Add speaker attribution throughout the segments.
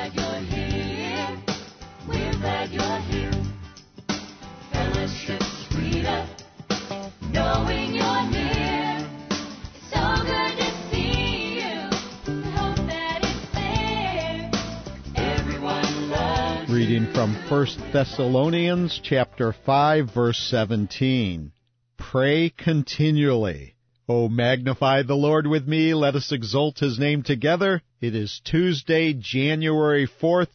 Speaker 1: glad you're here. We're glad you're here. Fellowship's sweeter, knowing you're near. It's so good to see you. We hope that it's there. Everyone loves you.
Speaker 2: Reading from 1 Thessalonians chapter 5, verse 17. Pray continually. Oh, magnify the Lord with me. Let us exalt his name together. It is Tuesday, January 4th,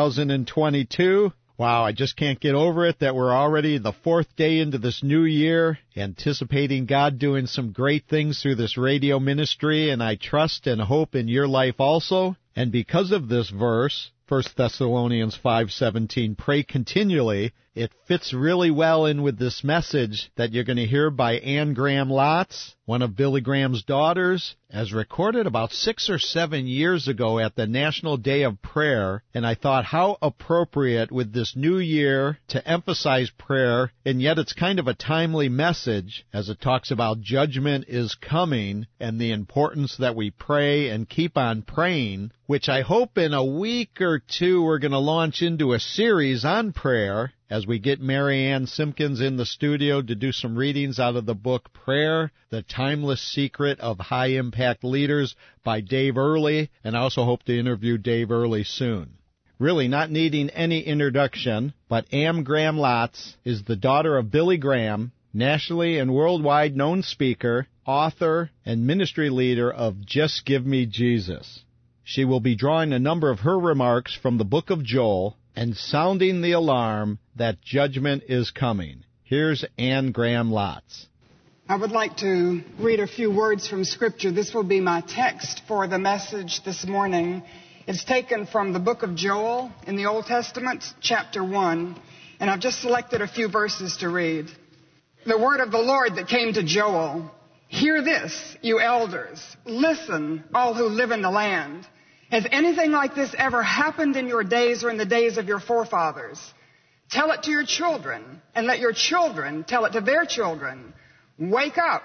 Speaker 2: 2022. Wow, I just can't get over it that we're already the fourth day into this new year, anticipating God doing some great things through this radio ministry, and I trust and hope in your life also. And because of this verse, 1 Thessalonians 5:17, pray continually, it fits really well in with this message that you're going to hear by Anne Graham Lotz, one of Billy Graham's daughters, as recorded about 6 or 7 years ago at the National Day of Prayer. And I thought how appropriate with this new year to emphasize prayer, and yet it's kind of a timely message as it talks about judgment is coming and the importance that we pray and keep on praying, which I hope in a week or two we're going to launch into a series on prayer as we get Mary Ann Simpkins in the studio to do some readings out of the book Prayer, The Timeless Secret of High Impact Leaders by Dave Earley, and I also hope to interview Dave Earley soon. Really not needing any introduction, but Anne Graham Lotz is the daughter of Billy Graham, nationally and worldwide known speaker, author, and ministry leader of Just Give Me Jesus. She will be drawing a number of her remarks from the book of Joel and sounding the alarm that judgment is coming. Here's Anne Graham Lotz.
Speaker 3: I would like to read a few words from Scripture. This will be my text for the message this morning. It's taken from the book of Joel in the Old Testament, chapter 1, and I've just selected a few verses to read. The word of the Lord that came to Joel. Hear this, you elders. Listen, all who live in the land. Has anything like this ever happened in your days or in the days of your forefathers? Tell it to your children, and let your children tell it to their children. Wake up,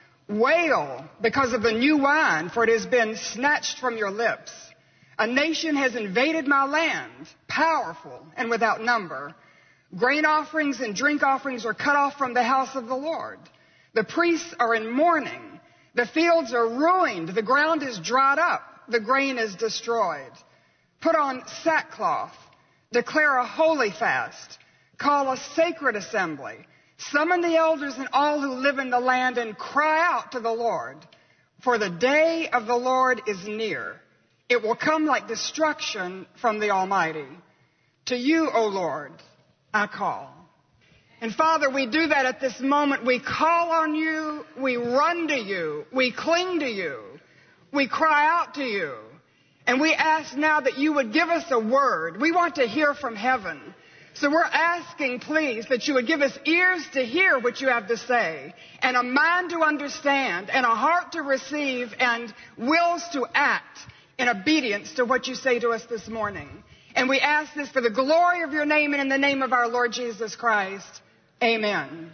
Speaker 3: wail because of the new wine, for it has been snatched from your lips. A nation has invaded my land, powerful and without number. Grain offerings and drink offerings are cut off from the house of the Lord. The priests are in mourning. The fields are ruined. The ground is dried up. The grain is destroyed. Put on sackcloth. Declare a holy fast. Call a sacred assembly. Summon the elders and all who live in the land and cry out to the Lord. For the day of the Lord is near. It will come like destruction from the Almighty. To you, O Lord, I call. And Father, we do that at this moment. We call on you. We run to you. We cling to you. We cry out to you, and we ask now that you would give us a word. We want to hear from heaven. So we're asking, please, that you would give us ears to hear what you have to say, and a mind to understand, and a heart to receive, and wills to act in obedience to what you say to us this morning. And we ask this for the glory of your name and in the name of our Lord Jesus Christ. Amen.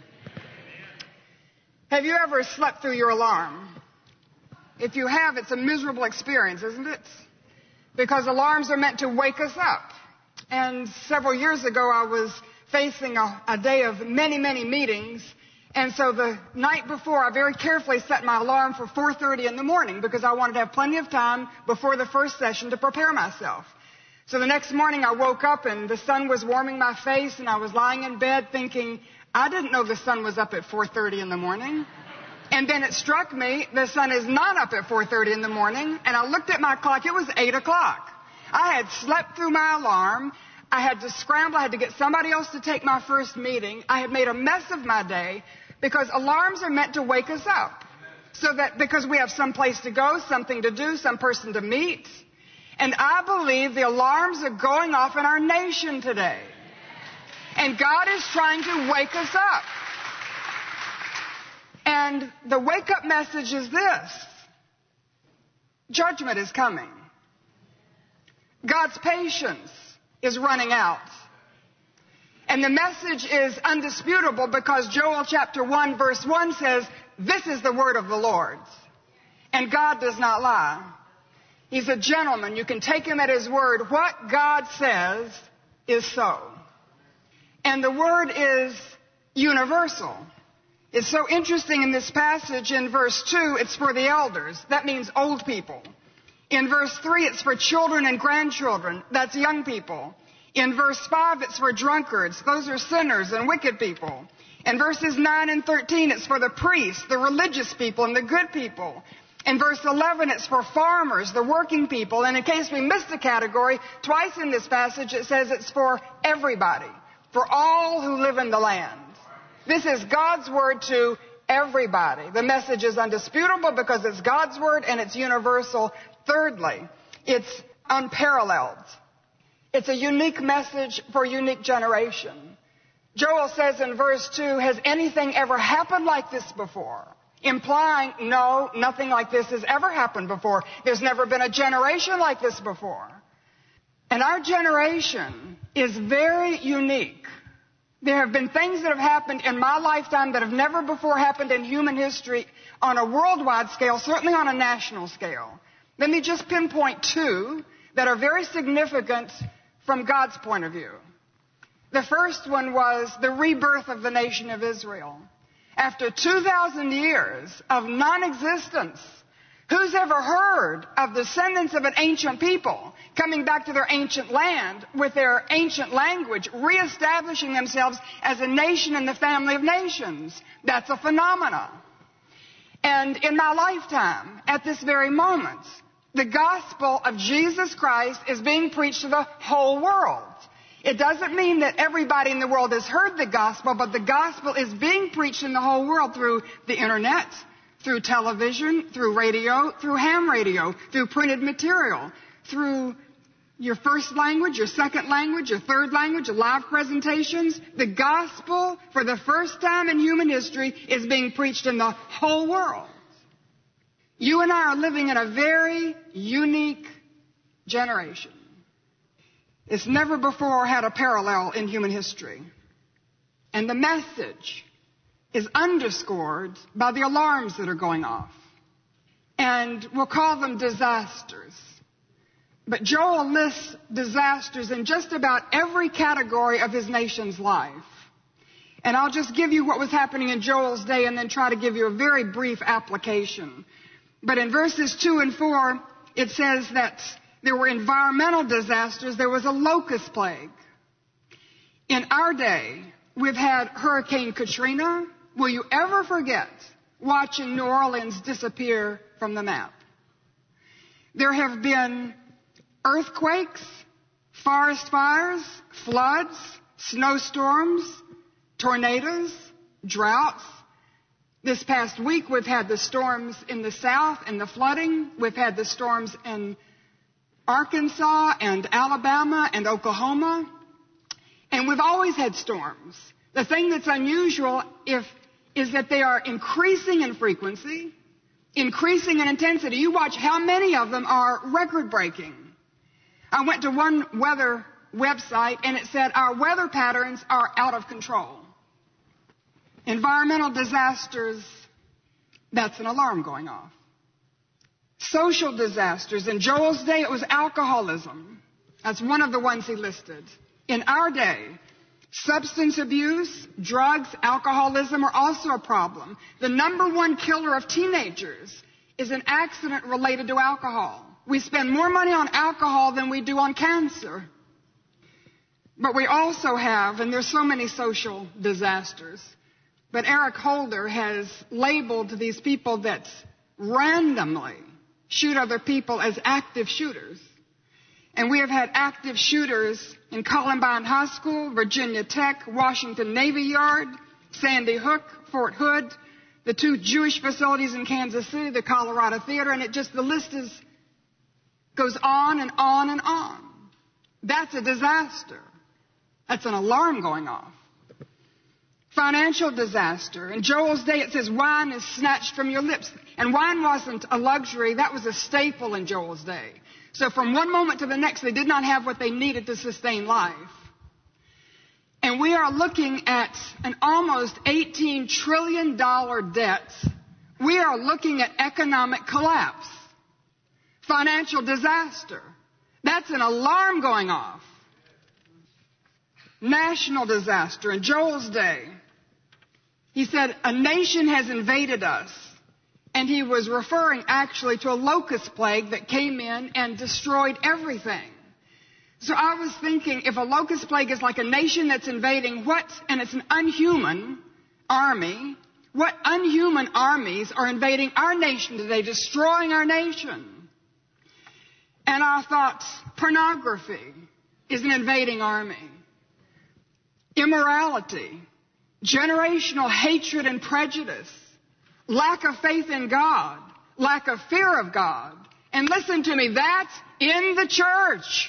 Speaker 3: Have you ever slept through your alarm? If you have, it's a miserable experience, isn't it? Because alarms are meant to wake us up. And several years ago, I was facing a day of many, many meetings. And so the night before, I very carefully set my alarm for 4:30 in the morning because I wanted to have plenty of time before the first session to prepare myself. So the next morning, I woke up and the sun was warming my face, and I was lying in bed thinking, I didn't know the sun was up at 4:30 in the morning. And then it struck me, the sun is not up at 4:30 in the morning, and I looked at my clock, it was 8 o'clock. I had slept through my alarm. I had to scramble. I had to get somebody else to take my first meeting. I had made a mess of my day because alarms are meant to wake us up. So that because we have some place to go, something to do, some person to meet. And I believe the alarms are going off in our nation today. And God is trying to wake us up. And the wake-up message is this. Judgment is coming. God's patience is running out. And the message is undisputable because Joel chapter 1 verse 1 says, this is the word of the Lord. And God does not lie. He's a gentleman. You can take him at his word. What God says is so. And the word is universal. It's so interesting in this passage in verse 2, it's for the elders. That means old people. In verse 3, it's for children and grandchildren. That's young people. In verse 5, it's for drunkards. Those are sinners and wicked people. In verses 9 and 13, it's for the priests, the religious people, and the good people. In verse 11, it's for farmers, the working people. And in case we missed a category, twice in this passage it says it's for everybody, for all who live in the land. This is God's word to everybody. The message is undisputable because it's God's word and it's universal. Thirdly, it's unparalleled. It's a unique message for a unique generation. Joel says in verse 2, has anything ever happened like this before? Implying, no, nothing like this has ever happened before. There's never been a generation like this before. And our generation is very unique. There have been things that have happened in my lifetime that have never before happened in human history on a worldwide scale, certainly on a national scale. Let me just pinpoint two that are very significant from God's point of view. The first one was the rebirth of the nation of Israel. After 2,000 years of non-existence, who's ever heard of the descendants of an ancient people coming back to their ancient land with their ancient language, reestablishing themselves as a nation in the family of nations? That's a phenomenon. And in my lifetime, at this very moment, the gospel of Jesus Christ is being preached to the whole world. It doesn't mean that everybody in the world has heard the gospel, but the gospel is being preached in the whole world through the internet, through television, through radio, through ham radio, through printed material, through your first language, your second language, your third language, your live presentations. The gospel, for the first time in human history, is being preached in the whole world. You and I are living in a very unique generation. It's never before had a parallel in human history. And the message is underscored by the alarms that are going off. And we'll call them disasters. But Joel lists disasters in just about every category of his nation's life. And I'll just give you what was happening in Joel's day and then try to give you a very brief application. But in verses 2 and 4, it says that there were environmental disasters. There was a locust plague. In our day, we've had Hurricane Katrina. Will you ever forget watching New Orleans disappear from the map? There have been earthquakes, forest fires, floods, snowstorms, tornadoes, droughts. This past week, we've had the storms in the south and the flooding. We've had the storms in Arkansas and Alabama and Oklahoma. And we've always had storms. The thing that's unusual is that they are increasing in frequency, increasing in intensity. You watch how many of them are record-breaking. I went to one weather website and it said our weather patterns are out of control. Environmental disasters, that's an alarm going off. Social disasters. In Joel's day, it was alcoholism. That's one of the ones he listed. In our day, substance abuse, drugs, alcoholism are also a problem. The number one killer of teenagers is an accident related to alcohol. We spend more money on alcohol than we do on cancer. But we also have, and there's so many social disasters, but Eric Holder has labeled these people that randomly shoot other people as active shooters. And we have had active shooters in Columbine High School, Virginia Tech, Washington Navy Yard, Sandy Hook, Fort Hood, the 2 Jewish facilities in Kansas City, the Colorado Theater, and the list goes on and on and on. That's a disaster. That's an alarm going off. Financial disaster. In Joel's day, it says wine is snatched from your lips. And wine wasn't a luxury. That was a staple in Joel's day. So from one moment to the next, they did not have what they needed to sustain life. And we are looking at an almost $18 trillion debt. We are looking at economic collapse. Financial disaster. That's an alarm going off. National disaster. In Joel's day, he said, a nation has invaded us. And he was referring actually to a locust plague that came in and destroyed everything. So I was thinking, if a locust plague is like a nation that's invading, and it's an unhuman army, what unhuman armies are invading our nation today, destroying our nation? And I thought, pornography is an invading army. Immorality, generational hatred and prejudice, lack of faith in God, lack of fear of God. And listen to me, that's in the church.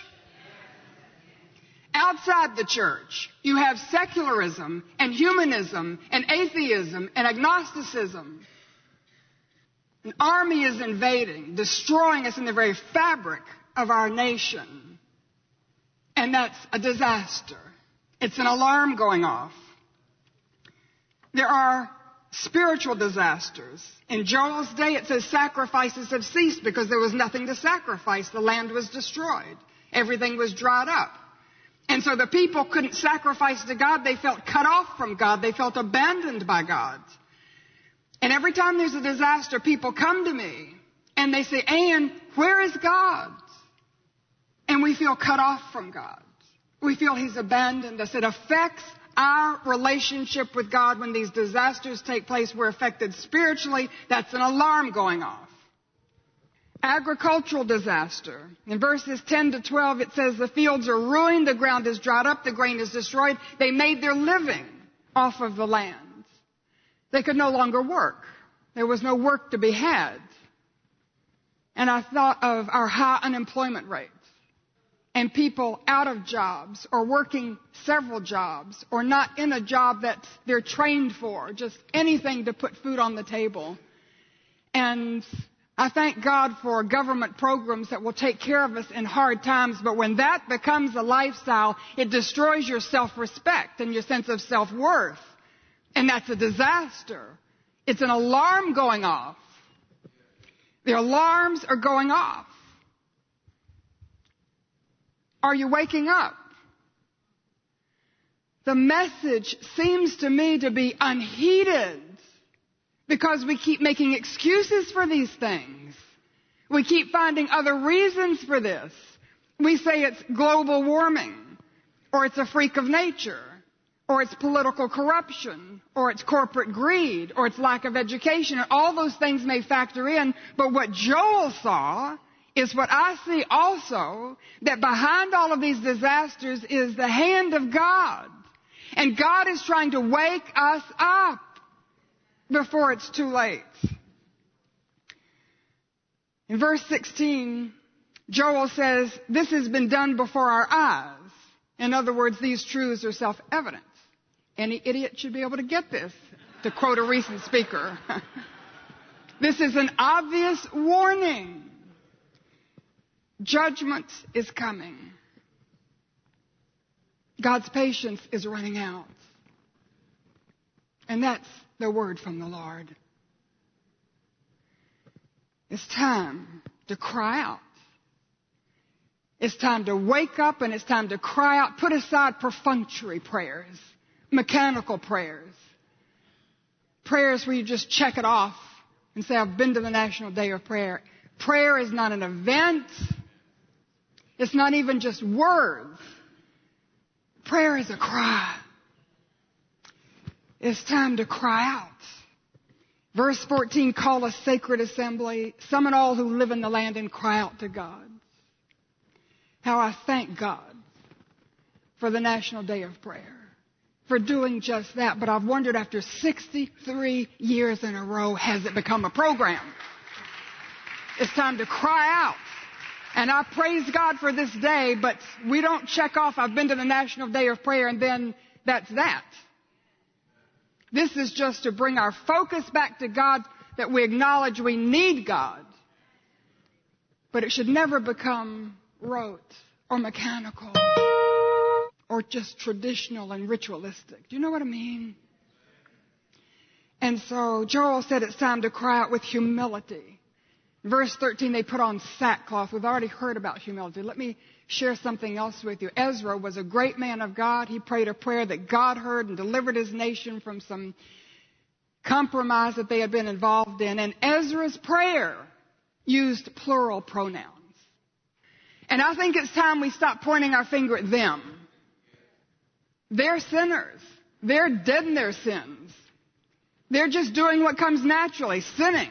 Speaker 3: Outside the church, you have secularism and humanism and atheism and agnosticism. An army is invading, destroying us in the very fabric of our nation. And that's a disaster. It's an alarm going off. There are spiritual disasters. In Joel's day, it says sacrifices have ceased because there was nothing to sacrifice. The land was destroyed. Everything was dried up. And so the people couldn't sacrifice to God. They felt cut off from God. They felt abandoned by God. And every time there's a disaster, people come to me and they say, Ann, where is God? And we feel cut off from God. We feel He's abandoned us. It affects our relationship with God when these disasters take place. We're affected spiritually. That's an alarm going off. Agricultural disaster. In verses 10 to 12, it says the fields are ruined, the ground is dried up, the grain is destroyed. They made their living off of the land. They could no longer work. There was no work to be had. And I thought of our high unemployment rates and people out of jobs or working several jobs or not in a job that they're trained for, just anything to put food on the table. And I thank God for government programs that will take care of us in hard times, but when that becomes a lifestyle, it destroys your self-respect and your sense of self-worth. And that's a disaster. It's an alarm going off. The alarms are going off. Are you waking up? The message seems to me to be unheeded because we keep making excuses for these things. We keep finding other reasons for this. We say it's global warming, or it's a freak of nature, or it's political corruption, or it's corporate greed, or it's lack of education, and all those things may factor in. But what Joel saw is what I see also, that behind all of these disasters is the hand of God. And God is trying to wake us up before it's too late. In verse 16, Joel says, this has been done before our eyes. In other words, these truths are self-evident. Any idiot should be able to get this, to quote a recent speaker. This is an obvious warning. Judgment is coming. God's patience is running out. And that's the word from the Lord. It's time to cry out. It's time to wake up and it's time to cry out. Put aside perfunctory prayers, mechanical prayers, prayers where you just check it off and say, I've been to the National Day of Prayer. Prayer is not an event. It's not even just words. Prayer is a cry. It's time to cry out. Verse 14, call a sacred assembly, summon all who live in the land and cry out to God. How I thank God for the National Day of Prayer, for doing just that. But I've wondered, after 63 years in a row, has it become a program? It's time to cry out. And I praise God for this day, but we don't check off, I've been to the National Day of Prayer, and then that's that. This is just to bring our focus back to God, that we acknowledge we need God. But it should never become rote or mechanical or just traditional and ritualistic. Do you know what I mean? And so Joel said it's time to cry out with humility. Verse 13, they put on sackcloth. We've already heard about humility. Let me share something else with you. Ezra was a great man of God. He prayed a prayer that God heard and delivered his nation from some compromise that they had been involved in. And Ezra's prayer used plural pronouns. And I think it's time we stop pointing our finger at them. They're sinners. They're dead in their sins. They're just doing what comes naturally, sinning.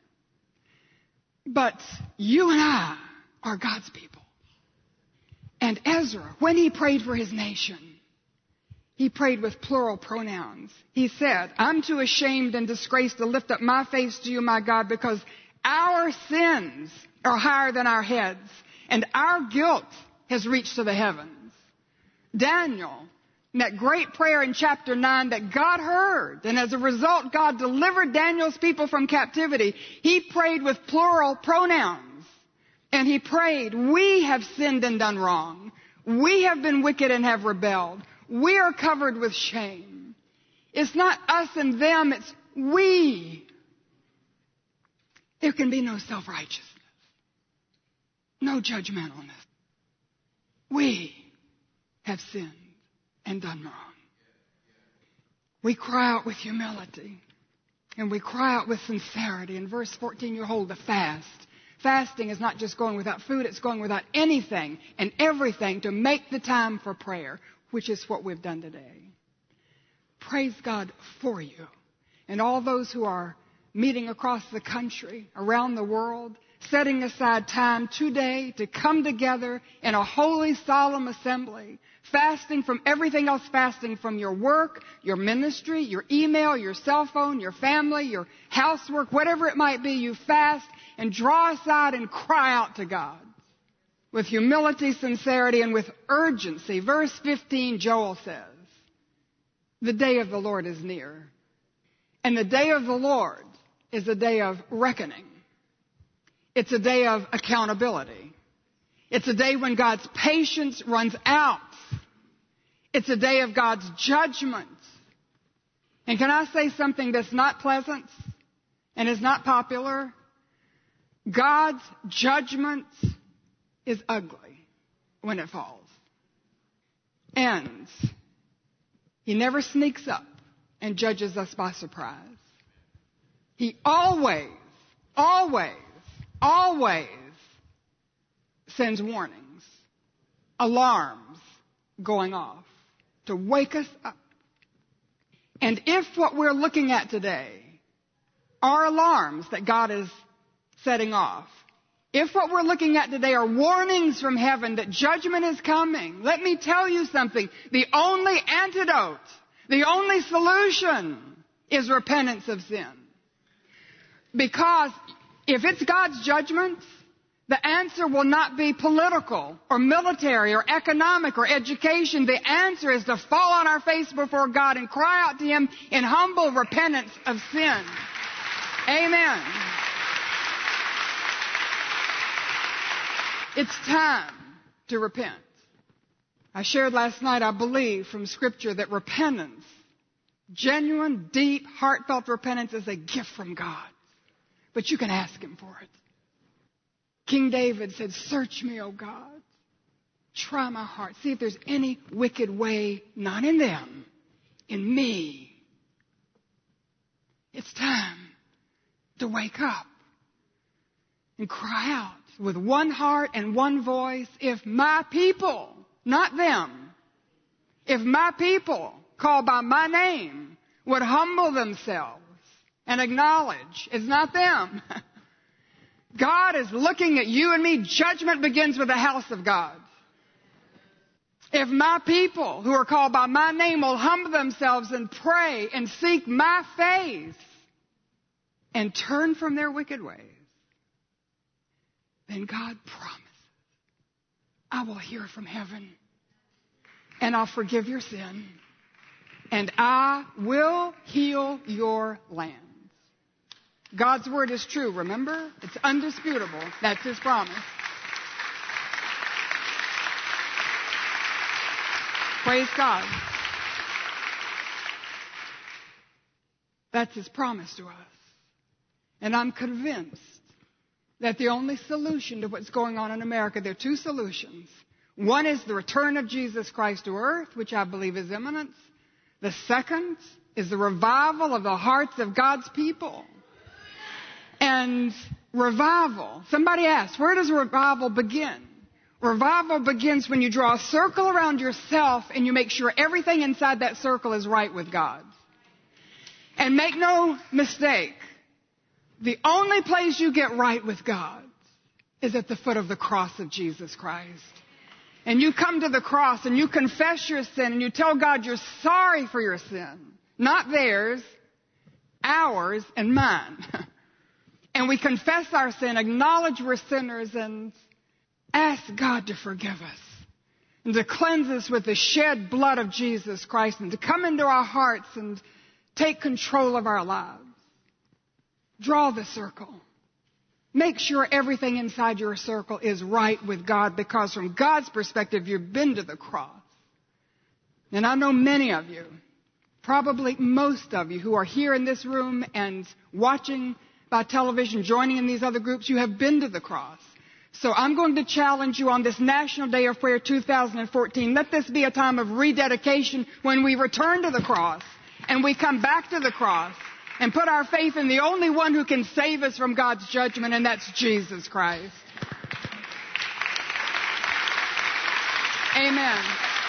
Speaker 3: But you and I are God's people. And Ezra, when he prayed for his nation, he prayed with plural pronouns. He said, I'm too ashamed and disgraced to lift up my face to you, my God, because our sins are higher than our heads, and our guilt has reached to the heavens. Daniel, in that great prayer in chapter 9 that God heard, and as a result, God delivered Daniel's people from captivity, he prayed with plural pronouns. And he prayed, we have sinned and done wrong. We have been wicked and have rebelled. We are covered with shame. It's not us and them, it's we. There can be no self-righteousness, no judgmentalness. We have sinned and done wrong. We cry out with humility, and we cry out with sincerity. In verse 14, you hold the fast. Fasting is not just going without food, it's going without anything and everything to make the time for prayer, which is what we've done today. Praise God for you and all those who are meeting across the country, around the world, setting aside time today to come together in a holy, solemn assembly, fasting from everything else, fasting from your work, your ministry, your email, your cell phone, your family, your housework, whatever it might be, you fast and draw aside and cry out to God with humility, sincerity, and with urgency. Verse 15, Joel says, the day of the Lord is near. And the day of the Lord is a day of reckoning. It's a day of accountability. It's a day when God's patience runs out. It's a day of God's judgment. And can I say something that's not pleasant and is not popular? God's judgment is ugly when it falls. And he never sneaks up and judges us by surprise. He always sends warnings, alarms going off to wake us up. And if what we're looking at today are alarms that God is setting off, if what we're looking at today are warnings from heaven that judgment is coming, let me tell you something. The only antidote, the only solution is repentance of sin. Because if it's God's judgment, the answer will not be political or military or economic or education. The answer is to fall on our face before God and cry out to Him in humble repentance of sin. Amen. It's time to repent. I shared last night, I believe, from Scripture that repentance, genuine, deep, heartfelt repentance is a gift from God. But you can ask Him for it. King David said, search me, O God. Try my heart. See if there's any wicked way, not in them, in me. It's time to wake up and cry out with one heart and one voice. If my people, not them, if my people called by my name would humble themselves and acknowledge it's not them. God is looking at you and me. Judgment begins with the house of God. If my people who are called by my name will humble themselves and pray and seek my face and turn from their wicked ways, then God promises, I will hear from heaven and I'll forgive your sin and I will heal your land. God's word is true, remember? It's undisputable. That's His promise. Praise God. That's His promise to us. And I'm convinced that the only solution to what's going on in America, there are two solutions. One is the return of Jesus Christ to earth, which I believe is imminent. The second is the revival of the hearts of God's people. And revival, somebody asked, where does revival begin? Revival begins when you draw a circle around yourself and you make sure everything inside that circle is right with God. And make no mistake, the only place you get right with God is at the foot of the cross of Jesus Christ. And you come to the cross and you confess your sin and you tell God you're sorry for your sin. Not theirs, ours and mine. And we confess our sin, acknowledge we're sinners, and ask God to forgive us and to cleanse us with the shed blood of Jesus Christ and to come into our hearts and take control of our lives. Draw the circle. Make sure everything inside your circle is right with God, because from God's perspective, you've been to the cross. And I know many of you, probably most of you who are here in this room and watching by television, joining in these other groups, you have been to the cross. So I'm going to challenge you on this National Day of Prayer 2014. Let this be a time of rededication when we return to the cross and we come back to the cross and put our faith in the only one who can save us from God's judgment, and that's Jesus Christ. Amen.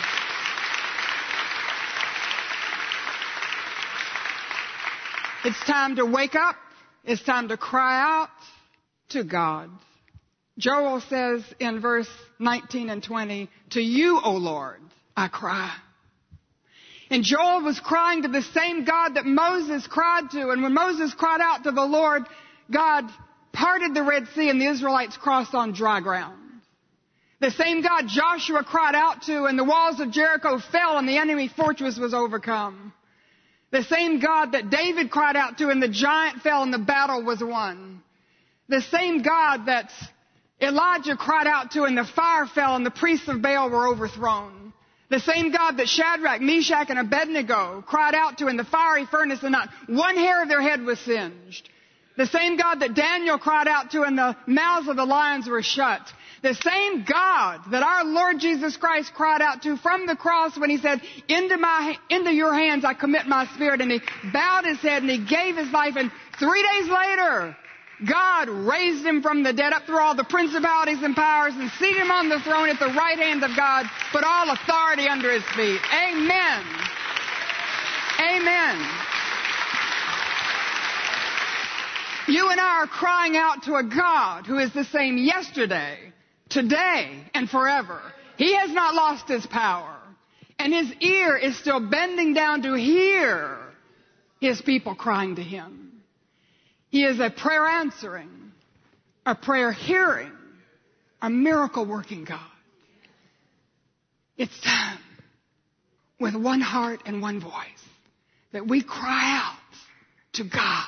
Speaker 3: It's time to wake up. It's time to cry out to God. Joel says in verse 19 and 20, to you, O Lord, I cry. And Joel was crying to the same God that Moses cried to. And when Moses cried out to the Lord, God parted the Red Sea and the Israelites crossed on dry ground. The same God Joshua cried out to, and the walls of Jericho fell and the enemy fortress was overcome. The same God that David cried out to, and the giant fell and the battle was won. The same God that Elijah cried out to, and the fire fell and the priests of Baal were overthrown. The same God that Shadrach, Meshach, and Abednego cried out to in the fiery furnace, and not one hair of their head was singed. The same God that Daniel cried out to, and the mouths of the lions were shut. The same God that our Lord Jesus Christ cried out to from the cross when he said, into your hands I commit my spirit. And he bowed his head and he gave his life. And 3 days later, God raised him from the dead up through all the principalities and powers and seated him on the throne at the right hand of God, put all authority under his feet. Amen. Amen. You and I are crying out to a God who is the same yesterday, today, and forever. He has not lost his power. And his ear is still bending down to hear his people crying to him. He is a prayer answering, a prayer hearing, a miracle working God. It's time, with one heart and one voice, that we cry out to God,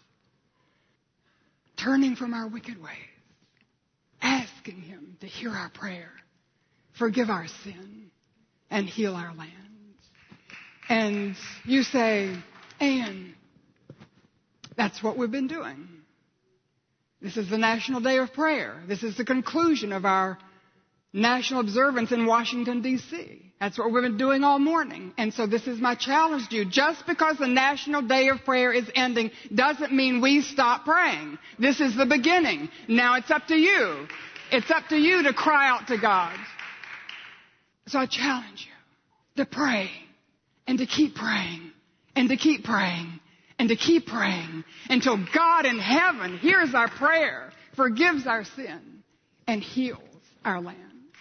Speaker 3: turning from our wicked ways, asking him to hear our prayer, forgive our sin, and heal our land. And you say, Ann, that's what we've been doing. This is the National Day of Prayer. This is the conclusion of our national observance in Washington, D.C. That's what we've been doing all morning. And so this is my challenge to you. Just because the National Day of Prayer is ending doesn't mean we stop praying. This is the beginning. Now it's up to you. It's up to you to cry out to God. So I challenge you to pray and to keep praying and to keep praying and to keep praying until God in heaven hears our prayer, forgives our sin, and heals our land.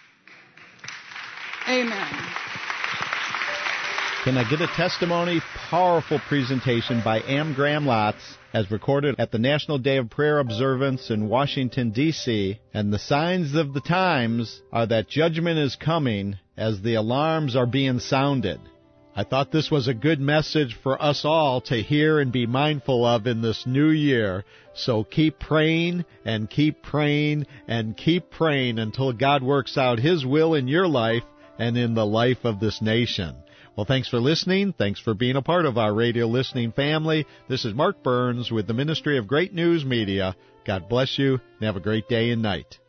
Speaker 3: Amen.
Speaker 2: Can I get a testimony? Powerful presentation by Am Graham Lotz, as recorded at the National Day of Prayer observance in Washington, D.C. And the signs of the times are that judgment is coming as the alarms are being sounded. I thought this was a good message for us all to hear and be mindful of in this new year. So keep praying and keep praying and keep praying until God works out his will in your life and in the life of this nation. Well, thanks for listening. Thanks for being a part of our radio listening family. This is Mark Burns with the Ministry of Great News Media. God bless you, and have a great day and night.